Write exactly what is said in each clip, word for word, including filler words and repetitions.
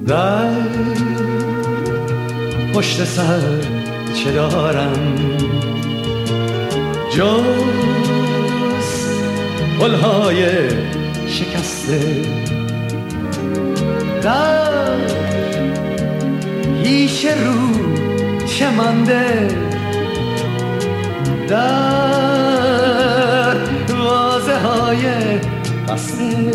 در پشت سر چه دارم جز گلهای شکسته، در هیچ رو چه مانده، در وازه های بسته.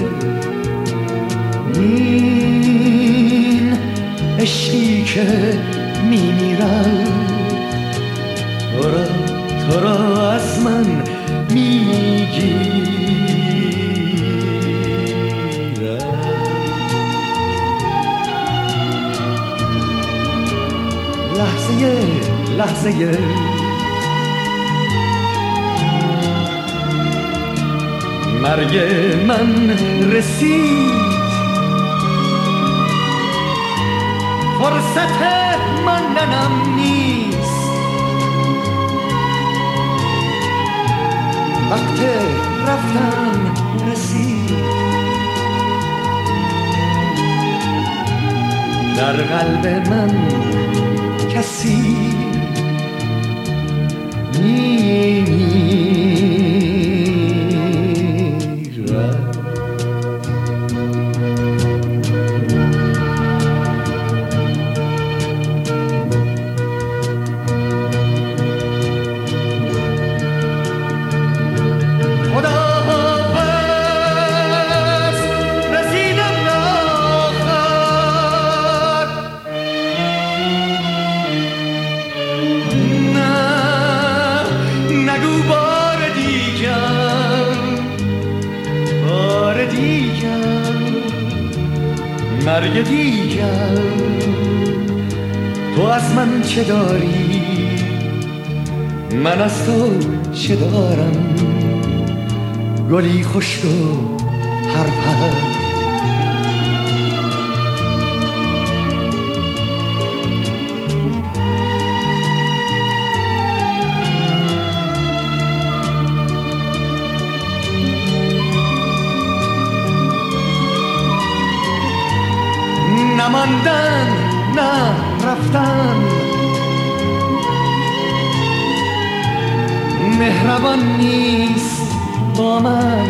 این عشقی که میمیرد تو را تو را از من میگیرد. لحظه لحظه مرگ من رسید، فرصت ماندنم نیست، وقت رفتن رسید. در قلب من کسی میمیرد. مرگ دیگر تو از من چه داری، من از تو چه دارم. گلی خشک و هر پر نماندن نه رفتن، مهربان نیست با من.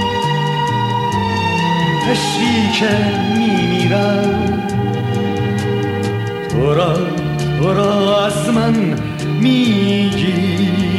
عشقی که میمیرد تو را تو را از من میگیرد.